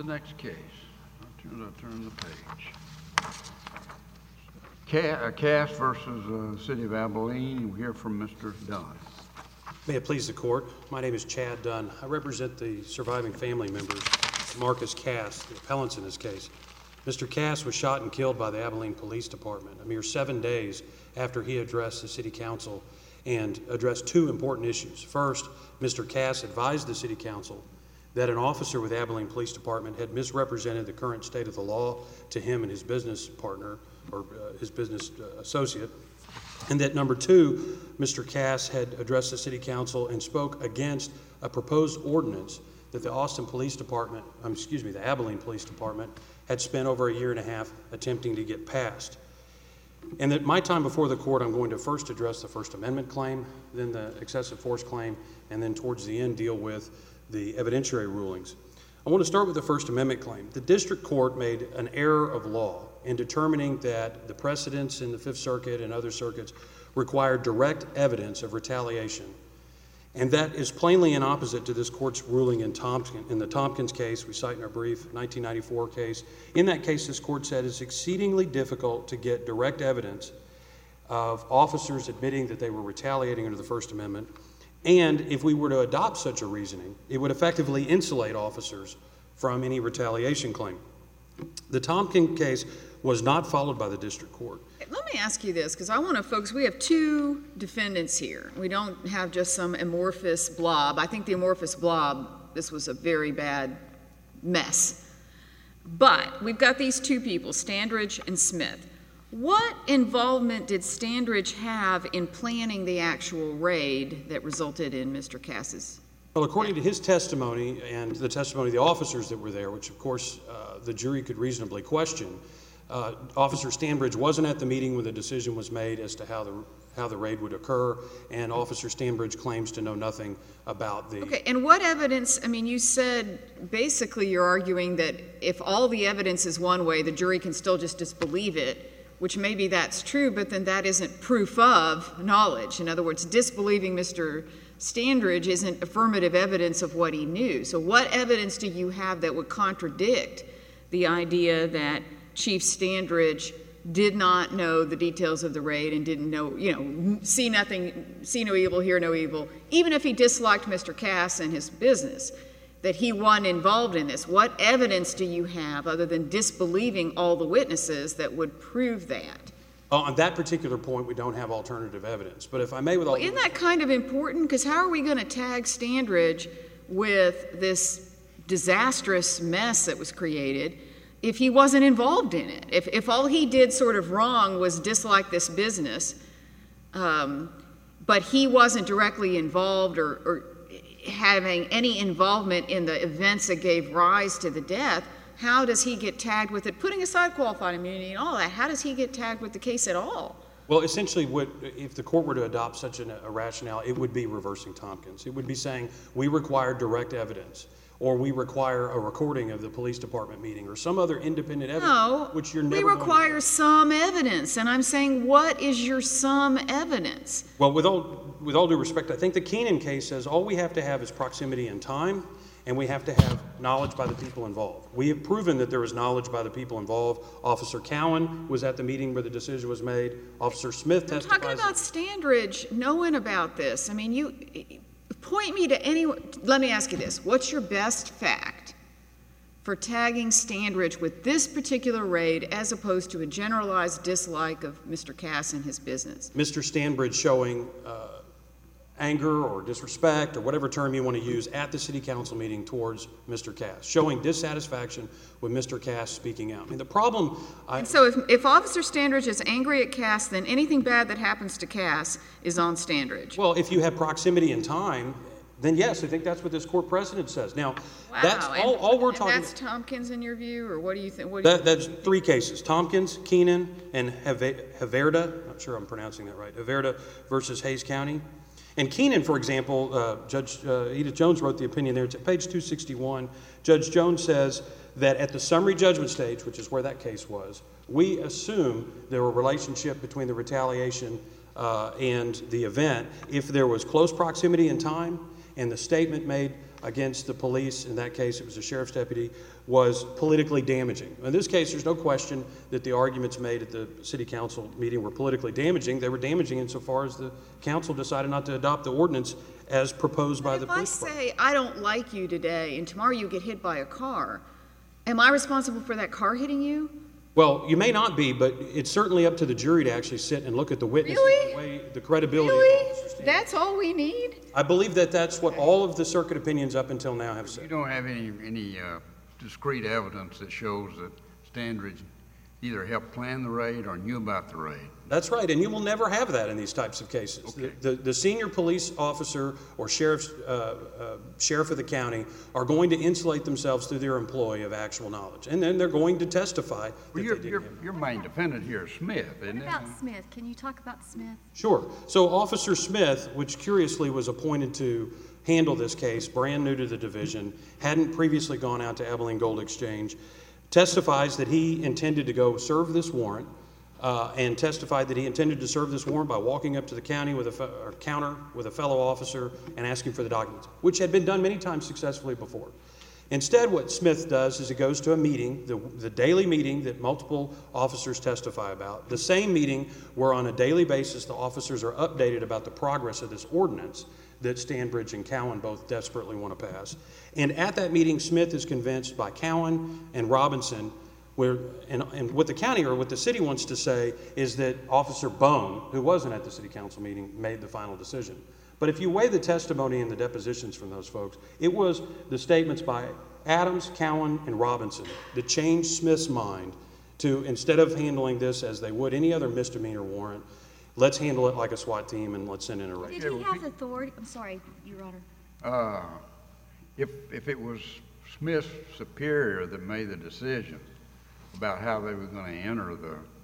the next case. I'll turn the page. Cass versus City of Abilene. We'll hear from Mr. Dunn. May it please the court. My name is Chad Dunn. I represent the surviving family members, Marcus Cass, the appellants in this case. Mr. Cass was shot and killed by the Abilene Police Department a mere 7 days after he addressed the City Council and addressed two important issues. First, Mr. Cass advised the City Council that an officer with the Abilene Police Department had misrepresented the current state of the law to him and his business partner, or his business associate, and that number two, Mr. Cass had addressed the City Council and spoke against a proposed ordinance that the Abilene Police Department had spent over a year and a half attempting to get passed. And that my time before the court, I'm going to first address the First Amendment claim, then the excessive force claim, and then towards the end deal with the evidentiary rulings. I want to start with the First Amendment claim. The district court made an error of law in determining that the precedents in the Fifth Circuit and other circuits require direct evidence of retaliation. And that is plainly in opposite to this court's ruling in the Tompkins case we cite in our brief, 1994 case. In that case, this court said it's exceedingly difficult to get direct evidence of officers admitting that they were retaliating under the First Amendment. And if we were to adopt such a reasoning, it would effectively insulate officers from any retaliation claim. The Tompkins case was not followed by the district court. Let me ask you this, because I want to focus. We have two defendants here. We don't have just some amorphous blob. I think the amorphous blob, this was a very bad mess. But we've got these two people, Standridge and Smith. What involvement did Standridge have in planning the actual raid that resulted in Mr. Cass's? Well, according to his testimony and the testimony of the officers that were there, which of course the jury could reasonably question, Officer Standridge wasn't at the meeting when the decision was made as to how the raid would occur, and Officer Standridge claims to know nothing about the... Okay, and what evidence, I mean, you said basically you're arguing that if all the evidence is one way, the jury can still just disbelieve it, which maybe that's true, but then that isn't proof of knowledge. In other words, disbelieving Mr. Standridge isn't affirmative evidence of what he knew. So what evidence do you have that would contradict the idea that Chief Standridge did not know the details of the raid and didn't know, see nothing, see no evil, hear no evil, even if he disliked Mr. Cass and his business, that he wasn't involved in this? What evidence do you have other than disbelieving all the witnesses that would prove that? On that particular point, we don't have alternative evidence. But if I may, isn't that kind of important? Because how are we going to tag Standridge with this disastrous mess that was created if he wasn't involved in it? If all he did sort of wrong was dislike this business, but he wasn't directly involved or having any involvement in the events that gave rise to the death, how does he get tagged with it? Putting aside qualified immunity and all that, how does he get tagged with the case at all? Well, essentially, if the court were to adopt such a rationale, it would be reversing Tompkins. It would be saying we require direct evidence, or we require a recording of the police department meeting, or some other independent evidence, which you're never we require some evidence, and I'm saying, what is your some evidence? Well, with all due respect, I think the Keenan case says all we have to have is proximity and time, and we have to have knowledge by the people involved. We have proven that there was knowledge by the people involved. Officer Cowan was at the meeting where the decision was made. Officer Smith testifies. I'm talking about Standridge knowing about this. I mean, you point me to any. Let me ask you this. What's your best fact for tagging Standridge with this particular raid as opposed to a generalized dislike of Mr. Cass and his business? Mr. Standridge showing anger or disrespect or whatever term you want to use at the city council meeting towards Mr. Cass, showing dissatisfaction with Mr. Cass speaking out. I mean, the problem... And so if Officer Standridge is angry at Cass, then anything bad that happens to Cass is on Standridge. Well, if you have proximity and time, then yes, I think that's what this court precedent says. Now, that's all we're talking about. And that's Tompkins in your view, or what do you think? That's three cases: Tompkins, Keenan, and Haverda. I'm not sure I'm pronouncing that right. Haverda versus Hayes County. And Keenan, for example, Judge Edith Jones wrote the opinion there. It's at page 261. Judge Jones says that at the summary judgment stage, which is where that case was, we assume there were a relationship between the retaliation and the event if there was close proximity in time and the statement made against the police, in that case it was a sheriff's deputy, was politically damaging. In this case, there's no question that the arguments made at the city council meeting were politically damaging. They were damaging insofar as the council decided not to adopt the ordinance as proposed by the police department. If I say, I don't like you today, and tomorrow you get hit by a car, am I responsible for that car hitting you? Well, you may not be, but it's certainly up to the jury to actually sit and look at the witnesses, Really? the credibility of Really? Officer Stanbridge. That's all we need? I believe that that's what all of the circuit opinions up until now have You said. don't have any discrete evidence that shows that Standridge either helped plan the raid or knew about the raid. That's right, and you will never have that in these types of cases. Okay. The senior police officer or sheriff of the county are going to insulate themselves through their employee of actual knowledge, and then they're going to testify that Well, they didn't have it. your main defendant here is Smith, isn't What it? about Smith? Can you talk about Smith? Sure. So Officer Smith, which curiously was appointed to handle this case, brand new to the division, hadn't previously gone out to Abilene Gold Exchange, testifies that he intended to go serve this warrant, and testified that he intended to serve this warrant by walking up to the county with counter with a fellow officer and asking for the documents, which had been done many times successfully before. Instead, what Smith does is he goes to a meeting, the daily meeting that multiple officers testify about, the same meeting where on a daily basis the officers are updated about the progress of this ordinance that Standbridge and Cowan both desperately want to pass. And at that meeting, Smith is convinced by Cowan and Robinson, and what the county or what the city wants to say is that Officer Bone, who wasn't at the city council meeting, made the final decision. But if you weigh the testimony and the depositions from those folks, it was the statements by Adams, Cowan, and Robinson that changed Smith's mind to, instead of handling this as they would any other misdemeanor warrant, let's handle it like a SWAT team and let's send in a raid. Did he have authority? I'm sorry, Your Honor. If it was Smith's superior that made the decision about how they were going to enter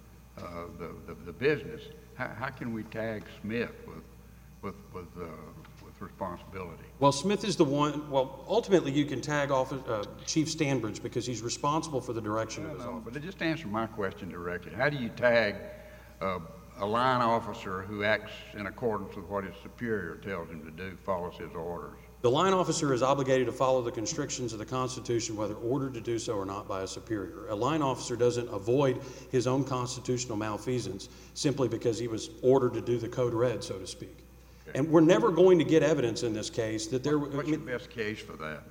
the business, how can we tag Smith with responsibility? Well, Smith is the one. Well, ultimately, you can tag Chief Standbridge because he's responsible for the direction of his office. But just answer my question directly. How do you tag a line officer who acts in accordance with what his superior tells him to do, follows his orders? The line officer is obligated to follow the constrictions of the Constitution, whether ordered to do so or not by a superior. A line officer doesn't avoid his own constitutional malfeasance simply because he was ordered to do the code red, so to speak. Okay. And we're never going to get evidence in this case that there. What's your best case for that?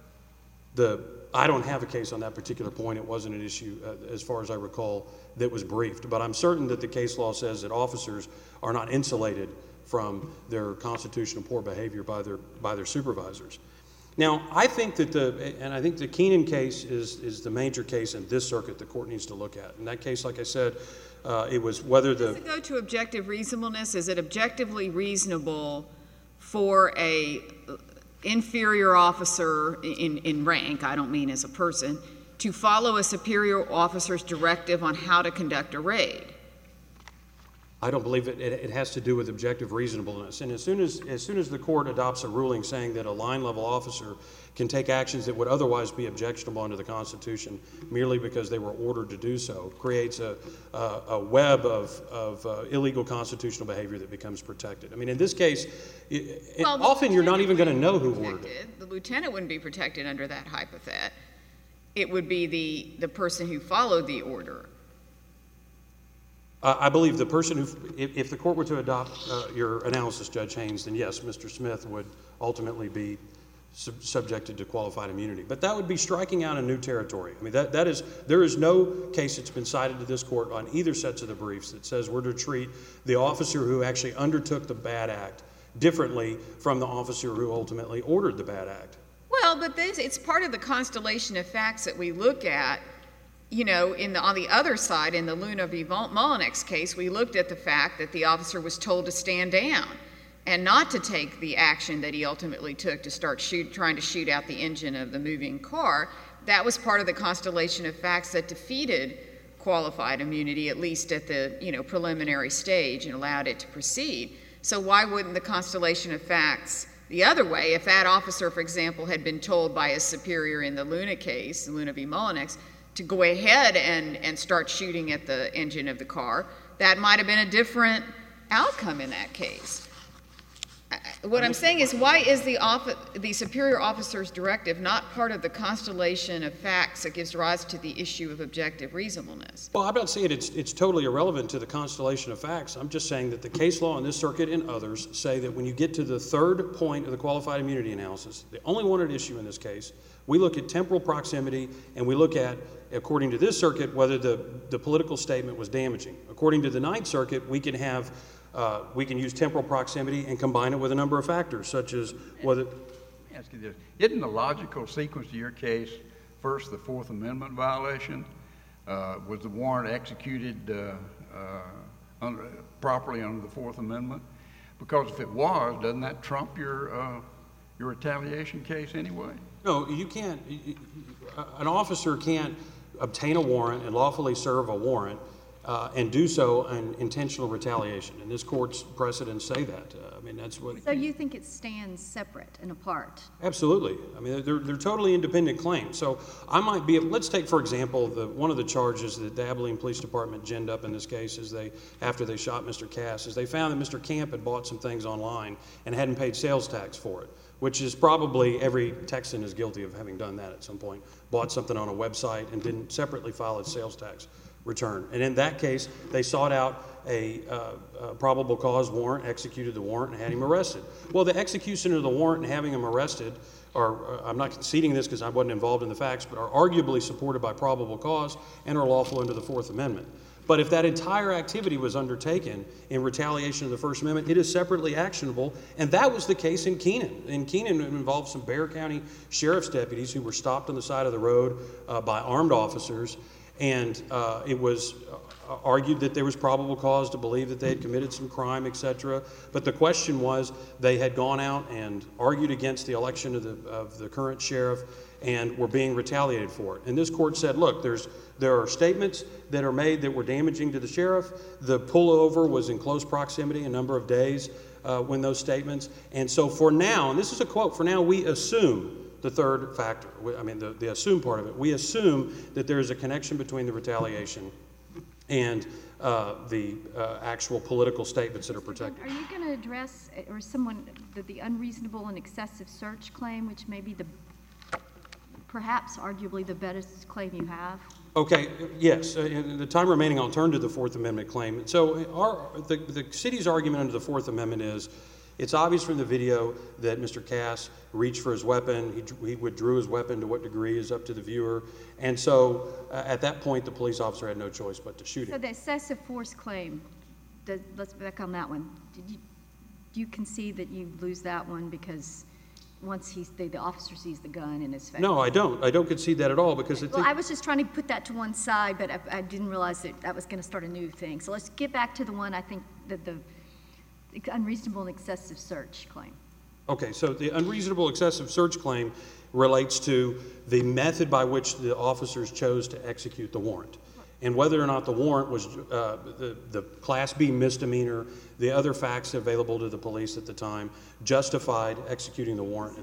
I don't have a case on that particular point. It wasn't an issue, as far as I recall, that was briefed. But I'm certain that the case law says that officers are not insulated from their constitutional poor behavior by their supervisors. Now, I think that the Keenan case is the major case in this circuit the court needs to look at. In that case, like I said, it was whether the... Does it go to objective reasonableness? Is it objectively reasonable for a inferior officer in rank, I don't mean as a person, to follow a superior officer's directive on how to conduct a raid? I don't believe it has to do with objective reasonableness. And as soon as the court adopts a ruling saying that a line-level officer can take actions that would otherwise be objectionable under the Constitution merely because they were ordered to do so, creates a web of illegal constitutional behavior that becomes protected. I mean, in this case, often you're not even going to know who ordered it. The lieutenant wouldn't be protected under that hypothet. It would be the person who followed the order. I believe the person who, if the court were to adopt your analysis, Judge Haynes, then yes, Mr. Smith would ultimately be subjected to qualified immunity. But that would be striking out a new territory. I mean, there is no case that's been cited to this court on either sets of the briefs that says we're to treat the officer who actually undertook the bad act differently from the officer who ultimately ordered the bad act. Well, but it's part of the constellation of facts that we look at. You know, on the other side, in the Luna v. Mullinex case, we looked at the fact that the officer was told to stand down and not to take the action that he ultimately took to start trying to shoot out the engine of the moving car. That was part of the constellation of facts that defeated qualified immunity, at least at the preliminary stage, and allowed it to proceed. So why wouldn't the constellation of facts the other way, if that officer, for example, had been told by his superior in the Luna case, Luna v. Mullinex, to go ahead and start shooting at the engine of the car, that might have been a different outcome in that case. What I'm saying is, why is the superior officer's directive not part of the constellation of facts that gives rise to the issue of objective reasonableness? Well, I'm not saying it's totally irrelevant to the constellation of facts. I'm just saying that the case law in this circuit and others say that when you get to the third point of the qualified immunity analysis, the only one at issue in this case, we look at temporal proximity and we look at, according to this circuit, whether the political statement was damaging. According to the Ninth Circuit, we can use temporal proximity and combine it with a number of factors, such as whether... Let me ask you this. Isn't the logical sequence to your case, first the Fourth Amendment violation? Was the warrant executed properly under the Fourth Amendment? Because if it was, doesn't that trump your retaliation case anyway? No, you can't. An officer can't obtain a warrant and lawfully serve a warrant and do so in intentional retaliation. And this court's precedents say that. I mean, that's what... So you think it stands separate and apart? Absolutely. I mean, they're totally independent claims. So I might be... Let's take, for example, one of the charges that the Abilene Police Department ginned up in this case is after they shot Mr. Cass, is they found that Mr. Camp had bought some things online and hadn't paid sales tax for it, which is probably every Texan is guilty of having done that at some point, bought something on a website and didn't separately file its sales tax return. And in that case, they sought out a probable cause warrant, executed the warrant, and had him arrested. Well, the execution of the warrant and having him arrested are, I'm not conceding this because I wasn't involved in the facts, but are arguably supported by probable cause and are lawful under the Fourth Amendment. But if that entire activity was undertaken in retaliation of the First Amendment, it is separately actionable, and that was the case in Keenan. In Keenan, it involved some Bexar County Sheriff's deputies who were stopped on the side of the road by armed officers, and it was argued that there was probable cause to believe that they had committed some crime, etc. But the question was, they had gone out and argued against the election of the current sheriff and were being retaliated for it. And this court said, look, there are statements that are made that were damaging to the sheriff. The pullover was in close proximity, a number of days when those statements. And so for now, and this is a quote, for now we assume the third factor, I mean the assume part of it, we assume that there is a connection between the retaliation and the actual political statements that are protected. Are you going to address, or the unreasonable and excessive search claim, which may be perhaps arguably the best claim you have? Okay, yes. In the time remaining, I'll turn to the Fourth Amendment claim. So the city's argument under the Fourth Amendment is, it's obvious from the video that Mr. Cass reached for his weapon. He withdrew his weapon. To what degree is up to the viewer. And so at that point, the police officer had no choice but to shoot him. So the excessive force claim, let's back on that one. Do you concede that you lose that one because once the officer sees the gun in his face? No, I don't. I don't concede that at all because well, I was just trying to put that to one side, but I didn't realize that was going to start a new thing. So let's get back to the one I think that the unreasonable and excessive search claim. Okay, so the unreasonable excessive search claim relates to the method by which the officers chose to execute the warrant. And whether or not the warrant was the Class B misdemeanor, the other facts available to the police at the time, justified executing the warrant.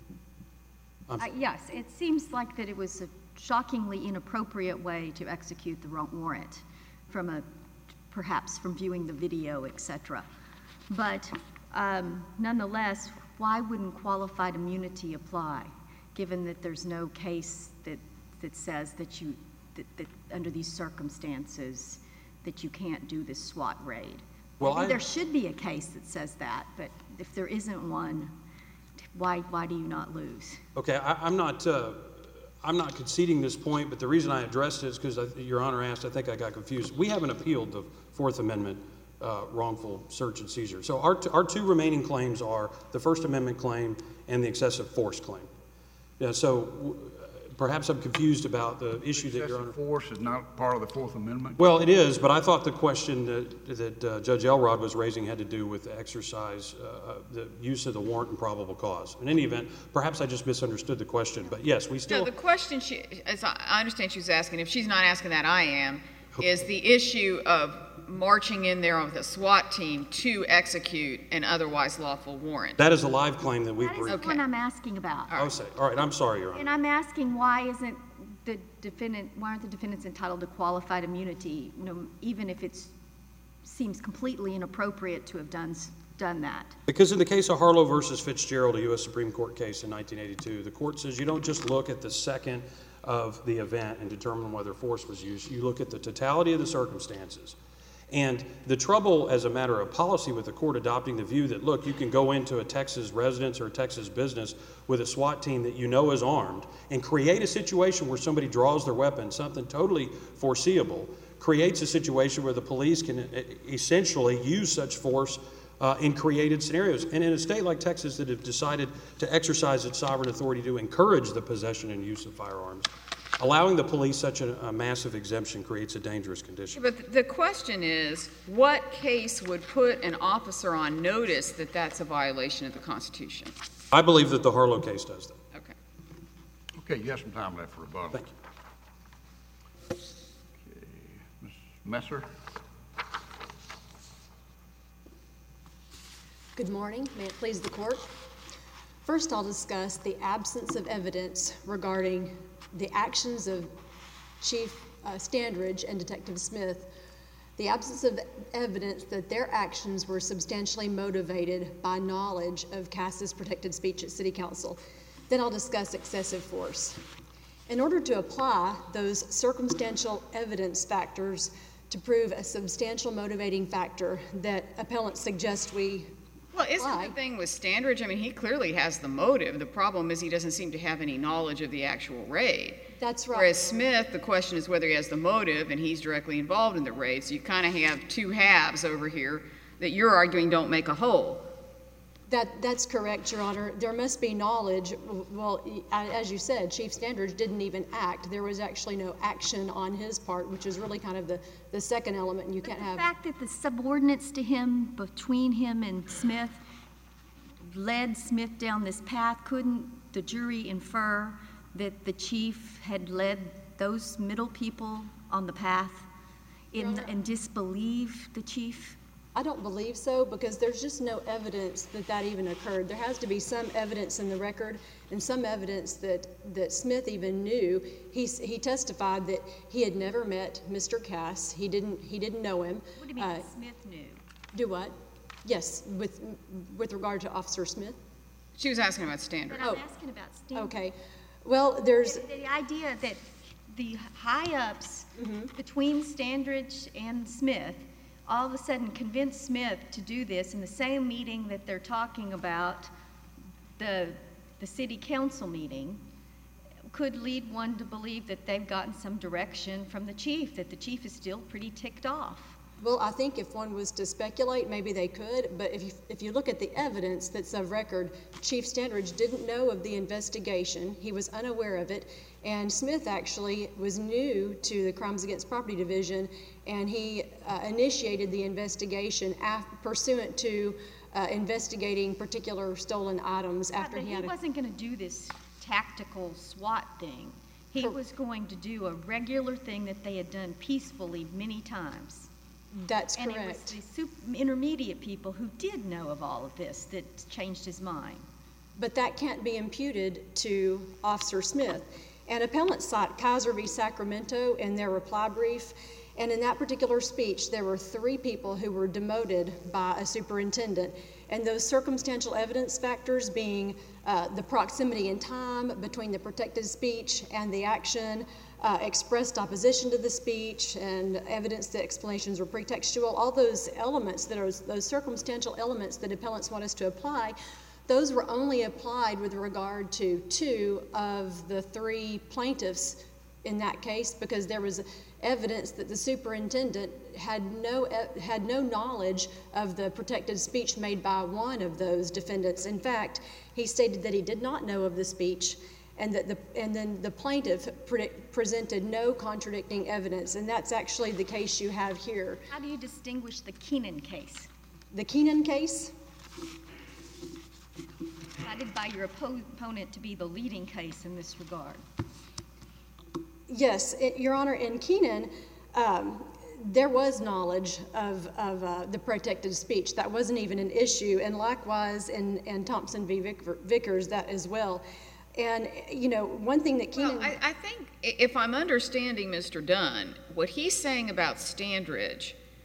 Yes, it seems like that it was a shockingly inappropriate way to execute the warrant, perhaps from viewing the video, etc. But nonetheless, why wouldn't qualified immunity apply, given that there's no case that says that under these circumstances that you can't do this SWAT raid? Well, there should be a case that says that, but if there isn't one, why do you not lose? Okay, I'm not conceding this point, but the reason I addressed it is because Your Honor asked. I think I got confused. We haven't appealed the Fourth Amendment wrongful search and seizure. So our two remaining claims are the First Amendment claim and the excessive force claim. Yeah, so perhaps I'm confused about the issue that Your Honor... Excessive force is not part of the Fourth Amendment? Well, it is, but I thought the question that Judge Elrod was raising had to do with the exercise, the use of the warrant and probable cause. In any event, perhaps I just misunderstood the question, but yes, we still... No, the question, as I understand she was asking, if she's not asking that, I am, is the issue of marching in there with a SWAT team to execute an otherwise lawful warrant. That is a live claim that we... That is the one I'm asking about. All right, I'm sorry, Your Honor. And I'm asking why aren't the defendants entitled to qualified immunity, even if it seems completely inappropriate to have done done that? Because in the case of Harlow versus Fitzgerald, a U.S. Supreme Court case in 1982, the court says you don't just look at the second of the event and determine whether force was used. You look at the totality of the circumstances. And the trouble as a matter of policy with the court adopting the view that, look, you can go into a Texas residence or a Texas business with a SWAT team that you know is armed and create a situation where somebody draws their weapon, something totally foreseeable, creates a situation where the police can essentially use such force in created scenarios. And in a state like Texas that have decided to exercise its sovereign authority to encourage the possession and use of firearms, allowing the police such a massive exemption creates a dangerous condition. But the question is, what case would put an officer on notice that that's a violation of the Constitution? I believe that the Harlow case does that. Okay. Okay, you have some time left for rebuttal. Thank you. Okay. Ms. Messer? Good morning. May it please the court. First, I'll discuss the absence of evidence regarding the actions of Chief Standridge and Detective Smith, the absence of evidence that their actions were substantially motivated by knowledge of Cass's protected speech at City Council. Then I'll discuss excessive force. In order to apply those circumstantial evidence factors to prove a substantial motivating factor that appellants suggest we Well, isn't the thing with Standridge, I mean, he clearly has the motive. The problem is he doesn't seem to have any knowledge of the actual raid. That's right. Whereas Smith, the question is whether he has the motive, and he's directly involved in the raid. So you kind of have two halves over here that you're arguing don't make a whole. That's correct, Your Honor. There must be knowledge. Well, as you said, Chief Standridge didn't even act. There was actually no action on his part, which is really kind of the second element. And you can't have The fact that the subordinates to him, between him and Smith, led Smith down this path, couldn't the jury infer that the chief had led those middle people on the path and disbelieve the chief? I don't believe so, because there's just no evidence that even occurred. There has to be some evidence in the record and some evidence that Smith even knew. He testified that he had never met Mr. Cass. He didn't know him. What do you mean Smith knew? Do what? Yes, with regard to Officer Smith. She was asking about Standridge. But I'm asking about Standridge. Okay. Well, there's The idea that the high-ups between Standridge and Smith all of a sudden convinced Smith to do this in the same meeting that they're talking about, the city council meeting, could lead one to believe that they've gotten some direction from the chief, that the chief is still pretty ticked off. Well, I think if one was to speculate, maybe they could, but if you look at the evidence that's of record, Chief Standridge didn't know of the investigation. He was unaware of it, and Smith actually was new to the Crimes Against Property Division, and he initiated the investigation pursuant to investigating particular stolen items after he had But he wasn't going to do this tactical SWAT thing. He was going to do a regular thing that they had done peacefully many times. That's And correct. it was the intermediate people who did know of all of this that changed his mind. But that can't be imputed to Officer Smith. And appellants cite Kaiser v. Sacramento in their reply brief, and in that particular speech, there were 3 people who were demoted by a superintendent. And those circumstantial evidence factors being the proximity in time between the protected speech and the action, expressed opposition to the speech, and evidence that explanations were pretextual, all those elements those circumstantial elements that appellants want us to apply, those were only applied with regard to 2 of the 3 plaintiffs in that case, because there was evidence that the superintendent had no knowledge of the protected speech made by one of those defendants. In fact, he stated that he did not know of the speech, and then the plaintiff presented no contradicting evidence, and that's actually the case you have here. How do you distinguish the Keenan case? The Keenan case? Cited by your opponent to be the leading case in this regard. Yes, Your Honor, in Keenan, there was knowledge of the protected speech. That wasn't even an issue, and likewise in Thompson v. Vickers, that as well. And, you know, one thing that Keenan... Well, I think, if I'm understanding Mr. Dunn, what he's saying about Standridge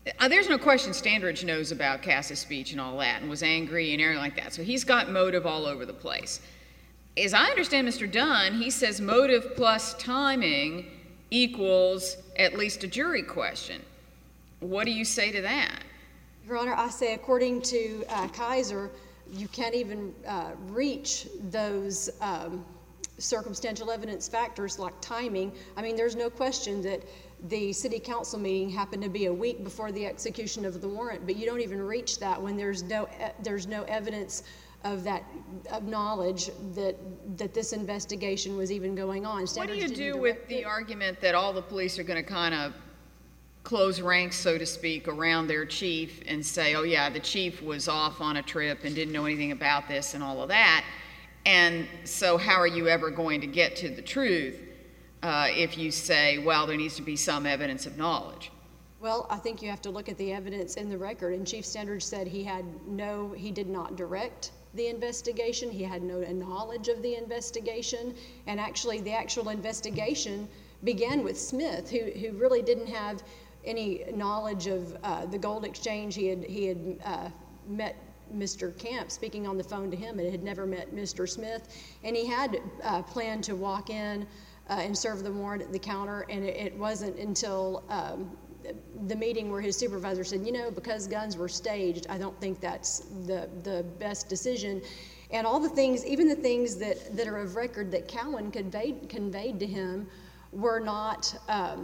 There's no question Standridge knows about Cass's speech and all that and was angry and everything like that. So he's got motive all over the place. As I understand Mr. Dunn, he says motive plus timing equals at least a jury question. What do you say to that? Your Honor, I say according to Kaiser, you can't even reach those circumstantial evidence factors like timing. I mean, there's no question that the city council meeting happened to be a week before the execution of the warrant, but you don't even reach that when there's no evidence of knowledge that this investigation was even going on. What do you do with the argument that all the police are going to kind of close ranks, so to speak, around their chief and say, oh yeah, the chief was off on a trip and didn't know anything about this and all of that, and so how are you ever going to get to the truth if you say, well, there needs to be some evidence of knowledge? Well, I think you have to look at the evidence in the record, and Chief Standridge said he did not direct the investigation, he had no knowledge of the investigation, and actually the actual investigation began with Smith, who really didn't have any knowledge of the gold exchange. He had met Mr. Camp speaking on the phone to him and had never met Mr. Smith, and he had planned to walk in and serve the warrant at the counter, and it wasn't until the meeting where his supervisor said, you know, because guns were staged, I don't think that's the best decision. And all the things, even the things that are of record that Cowan conveyed to him were not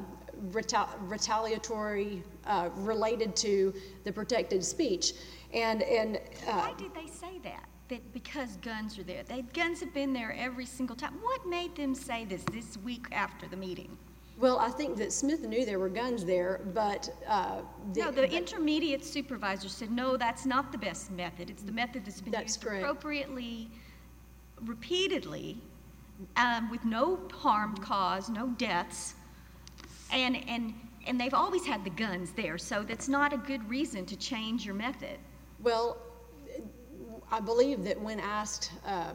retaliatory related to the protected speech. And why did they say that? That because guns are there? Guns have been there every single time. What made them say this week after the meeting? Well, I think that Smith knew there were guns there, but the intermediate supervisor said, no, that's not the best method. It's the method that's been used appropriately, repeatedly, with no harm caused, no deaths, and they've always had the guns there, so that's not a good reason to change your method. Well, I believe that when asked,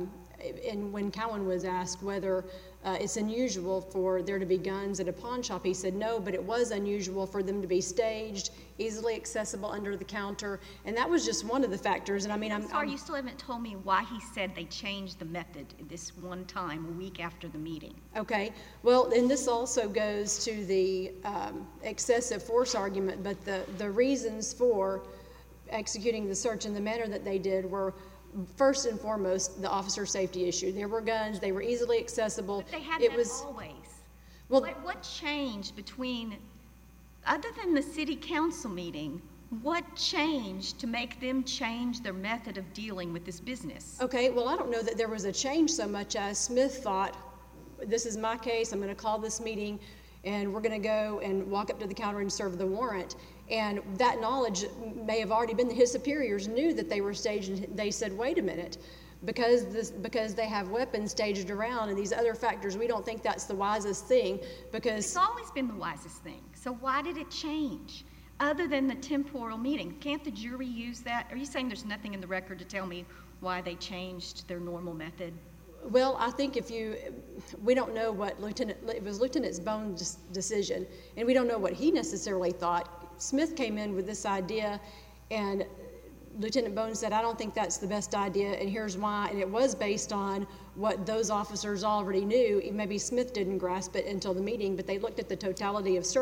and when Cowan was asked whether it's unusual for there to be guns at a pawn shop, he said no, but it was unusual for them to be staged, easily accessible under the counter, and that was just one of the factors. And I mean, I'm sorry, you still haven't told me why he said they changed the method this one time, a week after the meeting. Okay, well, and this also goes to the excessive force argument, but the reasons for executing the search in the manner that they did were first and foremost the officer safety issue. There were guns, they were easily accessible. But they had that always. Well, what changed between, other than the city council meeting, what changed to make them change their method of dealing with this business? Okay, well, I don't know that there was a change so much as Smith thought, this is my case, I'm going to call this meeting, and we're going to go and walk up to the counter and serve the warrant. And that knowledge may have already been, his superiors knew that they were staged, and they said, wait a minute, because they have weapons staged around and these other factors, we don't think that's the wisest thing, because... It's always been the wisest thing. So why did it change? Other than the temporal meeting, can't the jury use that? Are you saying there's nothing in the record to tell me why they changed their normal method? Well, I think we don't know what it was Lieutenant Bone's decision, and we don't know what he necessarily thought. Smith came in with this idea, and Lieutenant Bone said, I don't think that's the best idea, and here's why, and it was based on what those officers already knew. Maybe Smith didn't grasp it until the meeting, but they looked at the totality of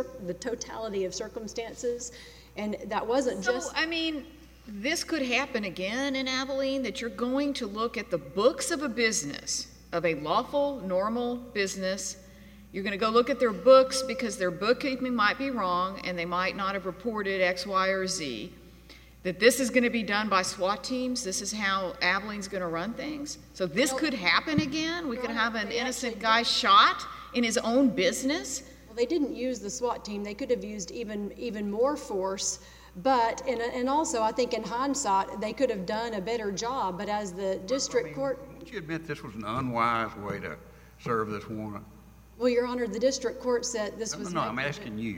circumstances, and that wasn't just... So, I mean, this could happen again in Abilene, that you're going to look at the books of a business, of a lawful, normal business. You're going to go look at their books because their bookkeeping might be wrong and they might not have reported X, Y, or Z. That this is going to be done by SWAT teams. This is how Abilene's going to run things. So this could happen again. We could have an innocent guy shot in his own business. Well, they didn't use the SWAT team. They could have used even more force. But, and also, I think in hindsight, they could have done a better job. But as the district court... Won't you admit this was an unwise way to serve this warrant? Well, Your Honor, the district court said this was... No, I'm asking you.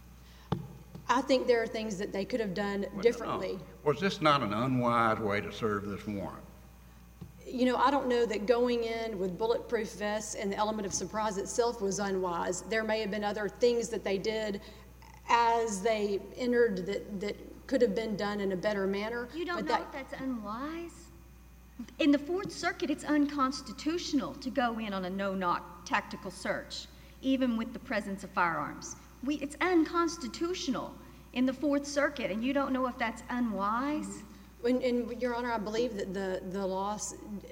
I think there are things that they could have done differently. No. Was this not an unwise way to serve this warrant? You know, I don't know that going in with bulletproof vests and the element of surprise itself was unwise. There may have been other things that they did as they entered that could have been done in a better manner. You don't but know if that's unwise? In the Fourth Circuit, it's unconstitutional to go in on a no-knock tactical search, even with the presence of firearms. It's unconstitutional in the Fourth Circuit, and you don't know if that's unwise? And Your Honor, I believe that the loss,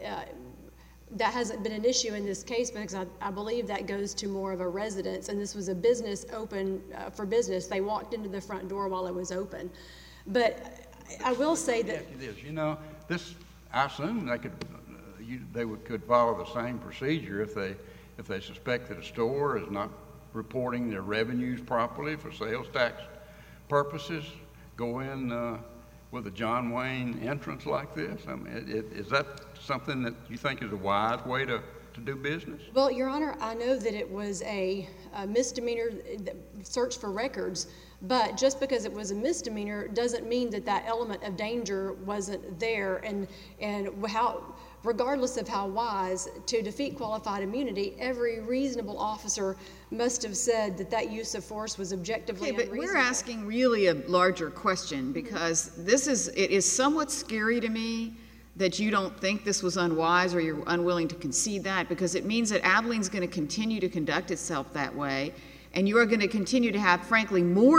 that hasn't been an issue in this case because I believe that goes to more of a residence, and this was a business open for business. They walked into the front door while it was open. But I will say that... You know, I assume they could follow the same procedure if they suspect that a store is not reporting their revenues properly for sales tax purposes. Go in with a John Wayne entrance like this. I mean, is that something that you think is a wise way to do business? Well, Your Honor, I know that it was a misdemeanor search for records, but just because it was a misdemeanor doesn't mean that element of danger wasn't there. And regardless of how wise, to defeat qualified immunity, every reasonable officer must have said that use of force was objectively unreasonable. But we're asking really a larger question because it is somewhat scary to me that you don't think this was unwise or you're unwilling to concede that, because it means that Abilene's going to continue to conduct itself that way, and you are going to continue to have, frankly,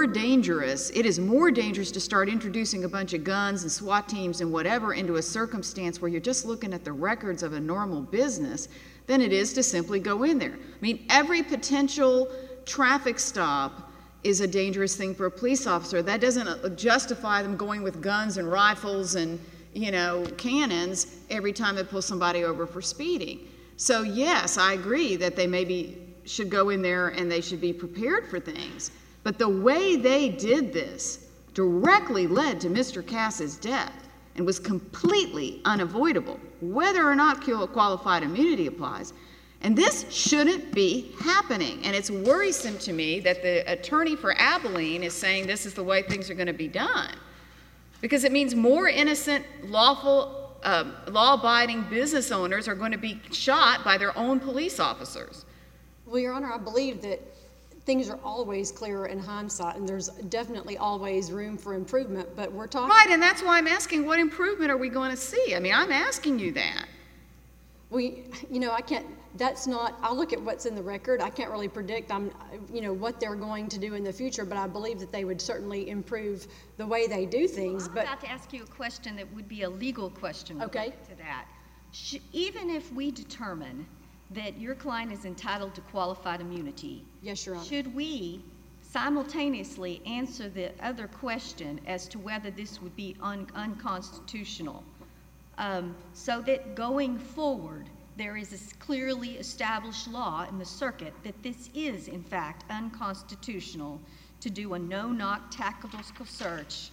it is more dangerous to start introducing a bunch of guns and SWAT teams and whatever into a circumstance where you're just looking at the records of a normal business than it is to simply go in there. I mean, every potential traffic stop is a dangerous thing for a police officer. That doesn't justify them going with guns and rifles and cannons every time they pull somebody over for speeding. So yes, I agree that they maybe should go in there and they should be prepared for things. But the way they did this directly led to Mr. Cass's death and was completely unavoidable, whether or not qualified immunity applies. And this shouldn't be happening. And it's worrisome to me that the attorney for Abilene is saying this is the way things are going to be done. Because it means more innocent, lawful, law-abiding business owners are going to be shot by their own police officers. Well, Your Honor, I believe that things are always clearer in hindsight, and there's definitely always room for improvement, but we're talking... Right, and that's why I'm asking, what improvement are we going to see? I mean, I'm asking you that. I can't... That's not... I'll look at what's in the record. I can't really predict, what they're going to do in the future, but I believe that they would certainly improve the way they do things. Well, I'm about to ask you a question that would be a legal question related to that. Even if we determine that your client is entitled to qualified immunity, yes, Your Honor, should we simultaneously answer the other question as to whether this would be unconstitutional, so that going forward there is a clearly established law in the circuit that this is, in fact, unconstitutional to do a no-knock tactical search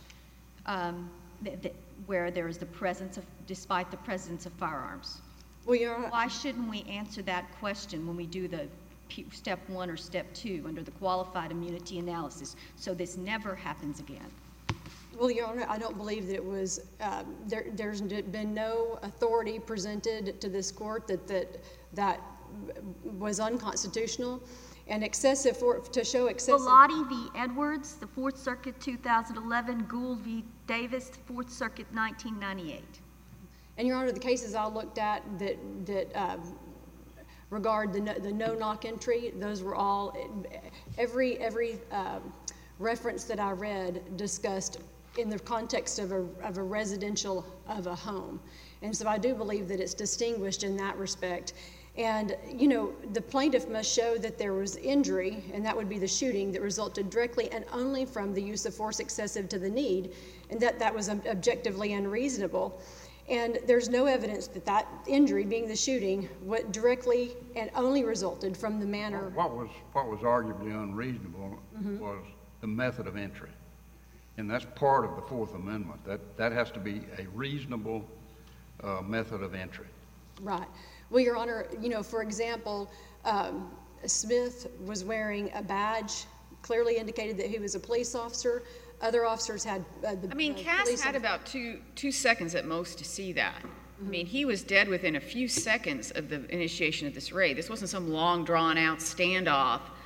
where there is despite the presence of firearms? Well, Your Honor, why shouldn't we answer that question when we do the step 1 or step 2 under the qualified immunity analysis, so this never happens again? Well, Your Honor, I don't believe that it was, there's been no authority presented to this court that was unconstitutional. And to show excessive... Bellotti v. Edwards, the Fourth Circuit, 2011, Gould v. Davis, Fourth Circuit, 1998. And Your Honor, the cases I looked at that regard the no-knock entry, those were all, every reference that I read discussed in the context of a residential, of a home. And so I do believe that it's distinguished in that respect. And, the plaintiff must show that there was injury, and that would be the shooting, that resulted directly and only from the use of force excessive to the need, and that was objectively unreasonable. And there's no evidence that injury, being the shooting, what directly and only resulted from the manner... What was arguably unreasonable was the method of entry. And that's part of the Fourth Amendment. That has to be a reasonable method of entry. Right. Well, Your Honor, for example, Smith was wearing a badge, clearly indicated that he was a police officer. Other officers had... Cass had about two seconds at most to see that. I mean, he was dead within a few seconds of the initiation of this raid. This wasn't some long, drawn-out standoff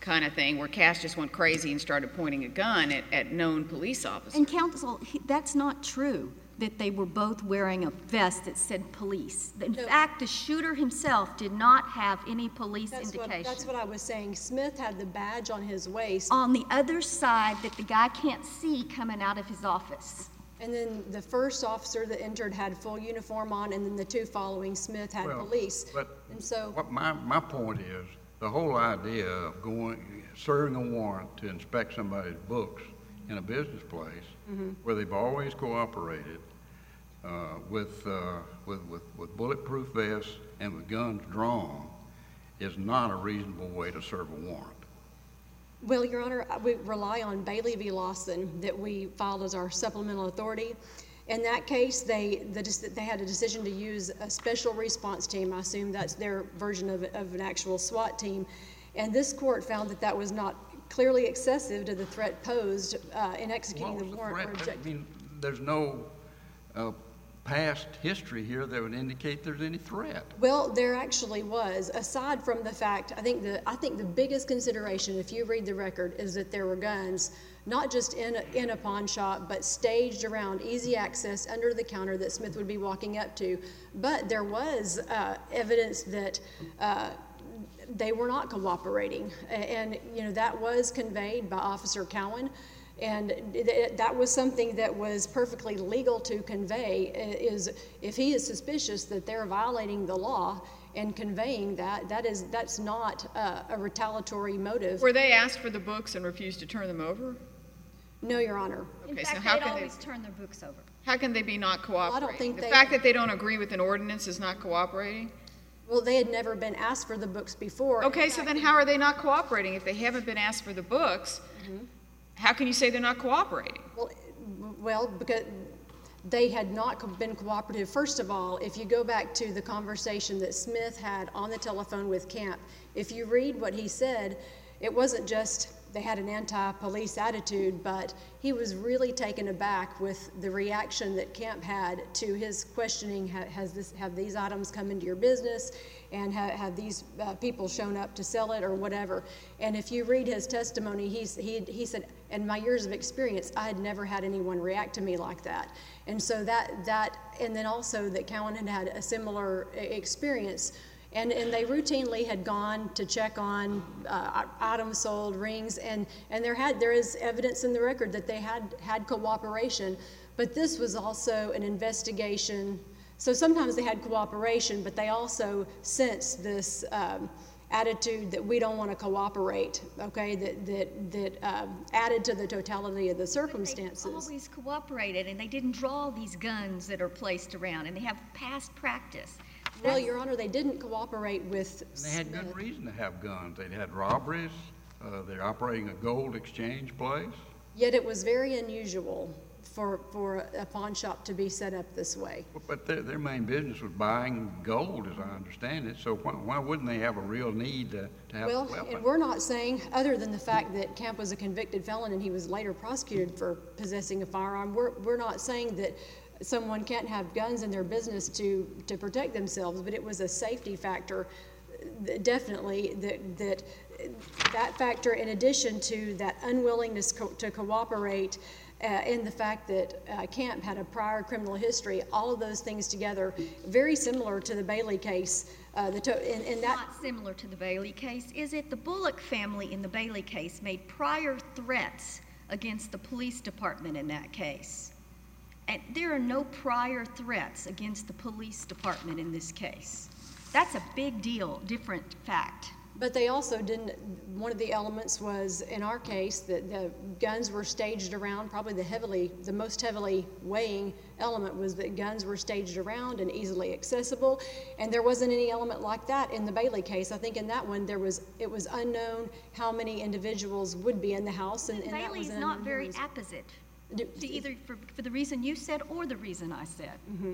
kind of thing, where Cash just went crazy and started pointing a gun at known police officers. And counsel, that's not true, that they were both wearing a vest that said police. In fact, the shooter himself did not have any police indication. That's what I was saying. Smith had the badge on his waist. On the other side that the guy can't see coming out of his office. And then the first officer that entered had full uniform on, and then the two following Smith had police. But and so, what my point is, the whole idea of serving a warrant to inspect somebody's books in a business place where they've always cooperated with bulletproof vests and with guns drawn is not a reasonable way to serve a warrant. well, Your Honor, we rely on Bailey v. Lawson that we filed as our supplemental authority. In that case, they had a decision to use a special response team. I assume that's their version of an actual SWAT team. And this court found that that was not clearly excessive to the threat posed in executing the warrant. I mean, there's no past history here that would indicate there's any threat. Well, there actually was. Aside from the fact, I think the biggest consideration, if you read the record, is that there were guns, not just in a pawn shop, but staged around, easy access under the counter that Smith would be walking up to. But there was evidence that they were not cooperating, and that was conveyed by Officer Cowan. And that was something that was perfectly legal to convey, is if he is suspicious that they're violating the law and conveying that's not a retaliatory motive. Were they asked for the books and refused to turn them over? No, Your Honor. Okay, In fact, so how they'd can always turn their books over. How can they be not cooperating? I don't think the they- fact that they don't agree with an ordinance is not cooperating? Well, they had never been asked for the books before. Okay, so then how are they not cooperating? If they haven't been asked for the books, how can you say they're not cooperating? Well, because they had not been cooperative. First of all, if you go back to the conversation that Smith had on the telephone with Camp, if you read what he said, it wasn't just they had an anti-police attitude, but he was really taken aback with the reaction that Camp had to his questioning. Have these items come into your business, and have these people shown up to sell it or whatever? And if you read his testimony, he said, in my years of experience, I had never had anyone react to me like that. And so and then also that Cowan had a similar experience. And they routinely had gone to check on items sold, rings, and there is evidence in the record that they had cooperation, but this was also an investigation. So sometimes they had cooperation, but they also sensed this attitude that we don't want to cooperate. Okay, that added to the totality of the circumstances. They always cooperated, and they didn't draw these guns that are placed around, and they have past practice. Well, Your Honor, they didn't cooperate with And they had good reason to have guns. They'd had robberies. They're operating a gold exchange place. Yet it was very unusual for a pawn shop to be set up this way. But their main business was buying gold, as I understand it. So why wouldn't they have a real need to have a weapon? And we're not saying, other than the fact that Camp was a convicted felon and he was later prosecuted for possessing a firearm, we're not saying that someone can't have guns in their business to protect themselves, but it was a safety factor, definitely, that factor, in addition to that unwillingness to cooperate, and the fact that Camp had a prior criminal history, all of those things together, very similar to the Bailey case. Not similar to the Bailey case, is it? The Bullock family in the Bailey case made prior threats against the police department in that case. And there are no prior threats against the police department in this case. That's a big deal, different fact. But they also didn't, one of the elements was, in our case, that the guns were staged around. Probably the most heavily weighing element was that guns were staged around and easily accessible. And there wasn't any element like that in the Bailey case. I think in that one, it was unknown how many individuals would be in the house. And Bailey's not very apposite, either for the reason you said or the reason I said. Mm-hmm.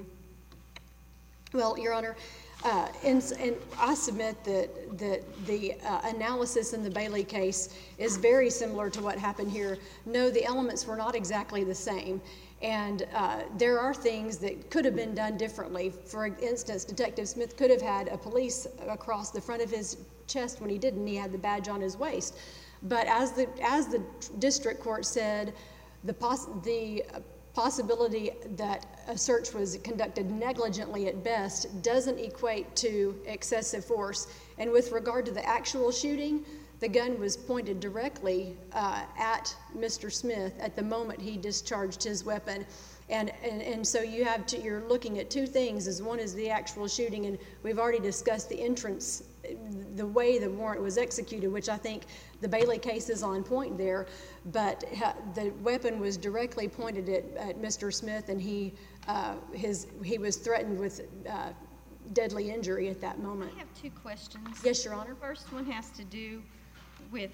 Well, Your Honor, and I submit that the analysis in the Bailey case is very similar to what happened here. No, the elements were not exactly the same, and there are things that could have been done differently. For instance, Detective Smith could have had a police across the front of his chest when he didn't. He had the badge on his waist. But as the district court said, the possibility that a search was conducted negligently at best doesn't equate to excessive force. And with regard to the actual shooting, the gun was pointed directly at Mr. Smith at the moment he discharged his weapon. And so you're looking at two things. One is the actual shooting, and we've already discussed the entrance, the way the warrant was executed, which I think the Bailey case is on point there. But the weapon was directly pointed at Mr. Smith, and he was threatened with deadly injury at that moment. I have two questions. Yes, Your Honor. The first one has to do with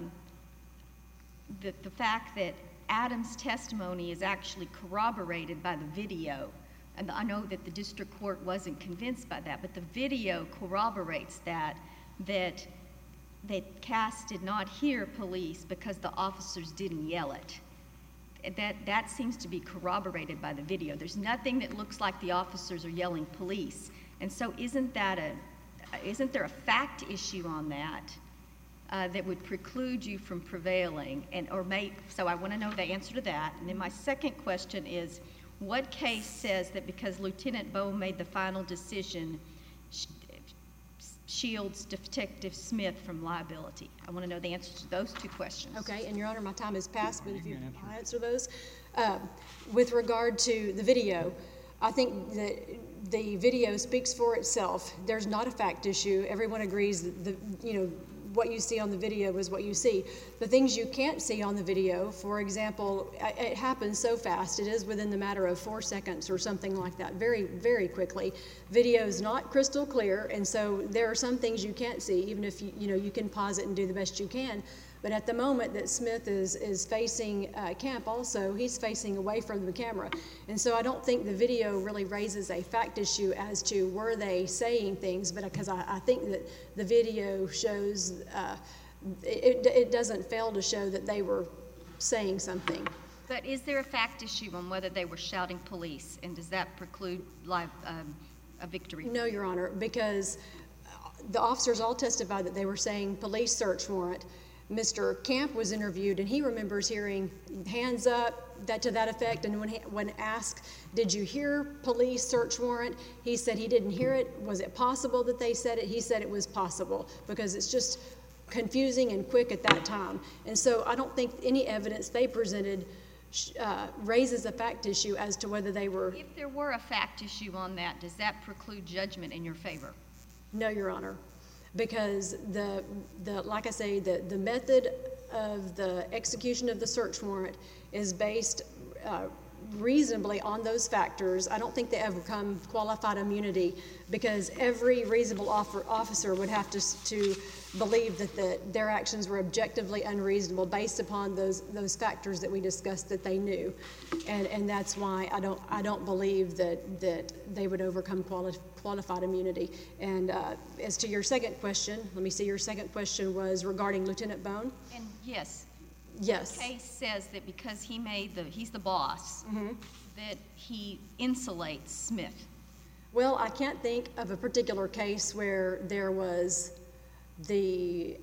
the fact that Adams' testimony is actually corroborated by the video. And I know that the district court wasn't convinced by that, but the video corroborates that Cass did not hear police because the officers didn't yell it. That seems to be corroborated by the video. There's nothing that looks like the officers are yelling police. And so isn't there a fact issue on that that would preclude you from prevailing? So I want to know the answer to that. And then my second question is, what case says that because Lieutenant Bowe made the final decision, shields Detective Smith from liability? I want to know the answer to those two questions. Okay, and Your Honor, my time has passed, but if you I'll answer those. With regard to the video, I think that the video speaks for itself. There's not a fact issue. Everyone agrees that what you see on the video is what you see. The things you can't see on the video, for example, it happens so fast. It is within the matter of 4 seconds or something like that, very, very quickly. Video is not crystal clear, and so there are some things you can't see, even if you can pause it and do the best you can. But at the moment that Smith is facing Camp also, he's facing away from the camera. And so I don't think the video really raises a fact issue as to were they saying things, but because I think that the video shows, it doesn't fail to show that they were saying something. But is there a fact issue on whether they were shouting police, and does that preclude a victory? No, Your Honor, because the officers all testified that they were saying police search warrant. Mr. Camp was interviewed, and he remembers hearing hands up, to that effect, and when asked, did you hear police search warrant, he said he didn't hear it. Was it possible that they said it? He said it was possible, because it's just confusing and quick at that time. And so I don't think any evidence they presented raises a fact issue as to whether they were... If there were a fact issue on that, does that preclude judgment in your favor? No, Your Honor. Because like I say, the method of the execution of the search warrant is based reasonably on those factors. I don't think they overcome qualified immunity, because every reasonable officer would have to believe that their actions were objectively unreasonable based upon those factors that we discussed that they knew, and that's why I don't believe that they would overcome qualified immunity. And as to your second question, let me see. Your second question was regarding Lieutenant Bone. And yes. Yes. The case says that because he's the boss, that he insulates Smith. Well, I can't think of a particular case where there was the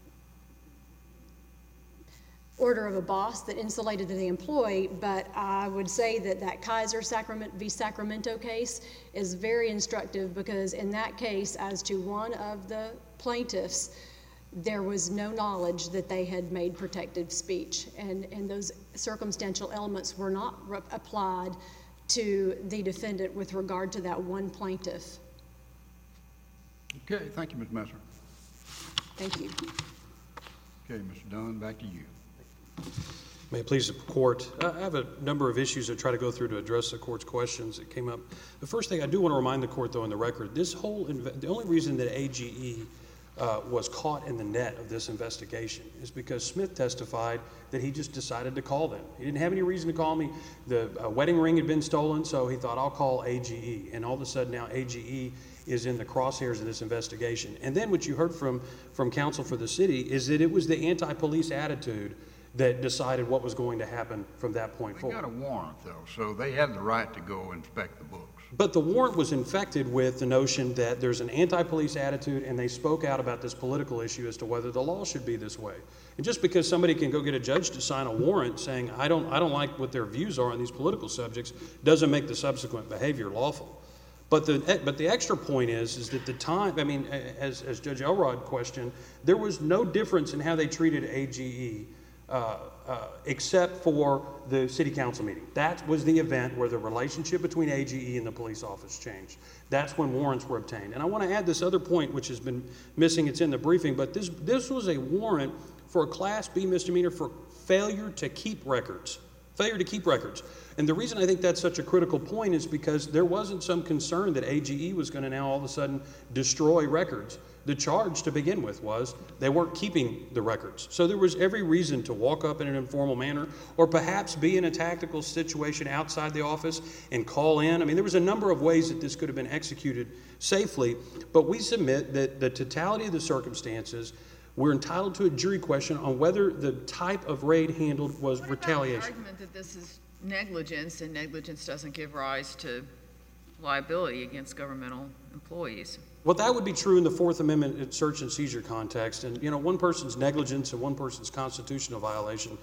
order of a boss that insulated the employee, but I would say that Kaiser v. Sacramento case is very instructive, because in that case, as to one of the plaintiffs, there was no knowledge that they had made protective speech, and those circumstantial elements were not applied to the defendant with regard to that one plaintiff. Okay, thank you, Ms. Messer. Thank you. Okay, Mr. Dunn, back to you. May it please the court. I have a number of issues to try to go through to address the court's questions that came up. The first thing I do want to remind the court, though, in the record, the only reason that AGE was caught in the net of this investigation is because Smith testified that he just decided to call them. He didn't have any reason to call me. The wedding ring had been stolen, so he thought, I'll call AGE. And all of a sudden now AGE is in the crosshairs of this investigation. And then what you heard from counsel for the city is that it was the anti-police attitude that decided what was going to happen from that point forward. They got a warrant, though, so they had the right to go inspect the books. But the warrant was infected with the notion that there's an anti-police attitude, and they spoke out about this political issue as to whether the law should be this way. And just because somebody can go get a judge to sign a warrant saying, I don't like what their views are on these political subjects, doesn't make the subsequent behavior lawful. But the extra point is that the time, I mean, as Judge Elrod questioned, there was no difference in how they treated AGE except for the city council meeting. That was the event where the relationship between AGE and the police office changed. That's when warrants were obtained. And I want to add this other point, which has been missing. It's in the briefing, but this was a warrant for a Class B misdemeanor for failure to keep records. Failure to keep records. And the reason I think that's such a critical point is because there wasn't some concern that AGE was going to now all of a sudden destroy records. The charge to begin with was they weren't keeping the records. So there was every reason to walk up in an informal manner or perhaps be in a tactical situation outside the office and call in. I mean, there was a number of ways that this could have been executed safely, but we submit that the totality of the circumstances, we're entitled to a jury question on whether the type of raid handled was retaliation. What about the argument that this is negligence, and negligence doesn't give rise to liability against governmental employees? Well, that would be true in the Fourth Amendment search and seizure context. And, you know, one person's negligence and one person's constitutional violation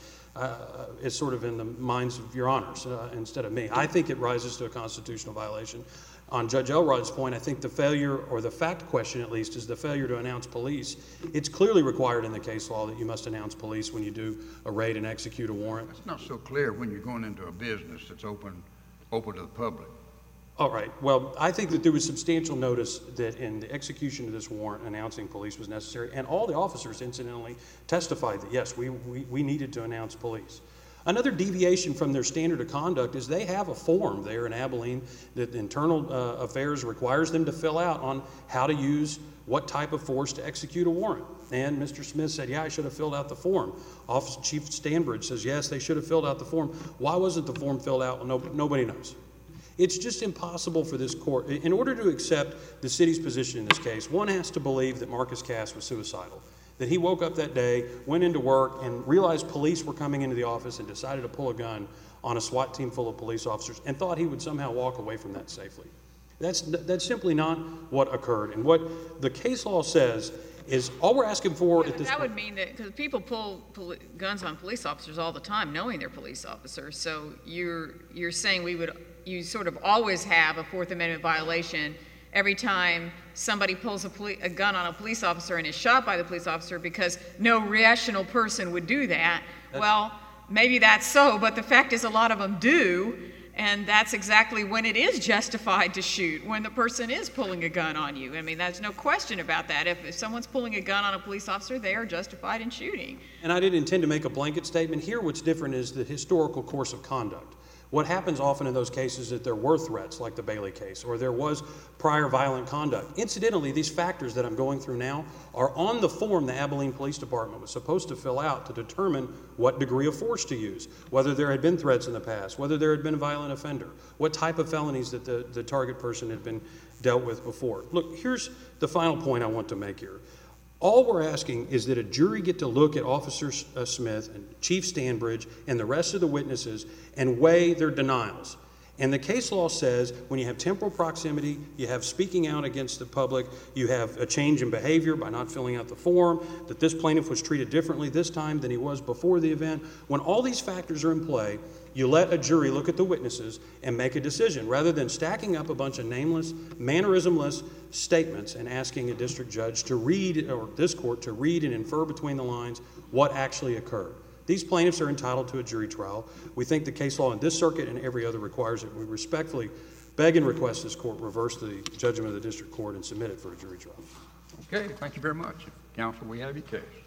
is sort of in the minds of your honors instead of me. I think it rises to a constitutional violation. On Judge Elrod's point, I think the failure, or the fact question at least, is the failure to announce police. It's clearly required in the case law that you must announce police when you do a raid and execute a warrant. It's not so clear when you're going into a business that's open to the public. All right. Well, I think that there was substantial notice that in the execution of this warrant, announcing police was necessary, and all the officers incidentally testified that, yes, we needed to announce police. Another deviation from their standard of conduct is they have a form there in Abilene that Internal Affairs requires them to fill out on how to use what type of force to execute a warrant. And Mr. Smith said, yeah, I should have filled out the form. Officer Chief Stanbridge says, yes, they should have filled out the form. Why wasn't the form filled out? Well, nobody knows. It's just impossible for this court. In order to accept the city's position in this case, one has to believe that Marcus Cass was suicidal, that he woke up that day, went into work, and realized police were coming into the office and decided to pull a gun on a SWAT team full of police officers and thought he would somehow walk away from that safely. That's simply not what occurred. And what the case law says is all we're asking for at this point. That would mean that, because people pull guns on police officers all the time, knowing they're police officers. So you're saying you sort of always have a Fourth Amendment violation every time somebody pulls a gun on a police officer and is shot by the police officer, because no rational person would do that. Well, maybe that's so, but the fact is a lot of them do, and that's exactly when it is justified to shoot, when the person is pulling a gun on you. I mean, there's no question about that. If someone's pulling a gun on a police officer, they are justified in shooting. And I didn't intend to make a blanket statement. Here what's different is the historical course of conduct. What happens often in those cases is that there were threats, like the Bailey case, or there was prior violent conduct. Incidentally, these factors that I'm going through now are on the form the Abilene Police Department was supposed to fill out to determine what degree of force to use, whether there had been threats in the past, whether there had been a violent offender, what type of felonies that the target person had been dealt with before. Look, here's the final point I want to make here. All we're asking is that a jury get to look at Officer Smith and Chief Stanbridge and the rest of the witnesses and weigh their denials. And the case law says when you have temporal proximity, you have speaking out against the public, you have a change in behavior by not filling out the form, that this plaintiff was treated differently this time than he was before the event. When all these factors are in play, you let a jury look at the witnesses and make a decision, rather than stacking up a bunch of nameless, mannerismless statements and asking a district judge to read, or this court to read and infer between the lines what actually occurred. These plaintiffs are entitled to a jury trial. We think the case law in this circuit and every other requires it. We respectfully beg and request this court reverse the judgment of the district court and submit it for a jury trial. Okay, thank you very much. Counsel, we have your case.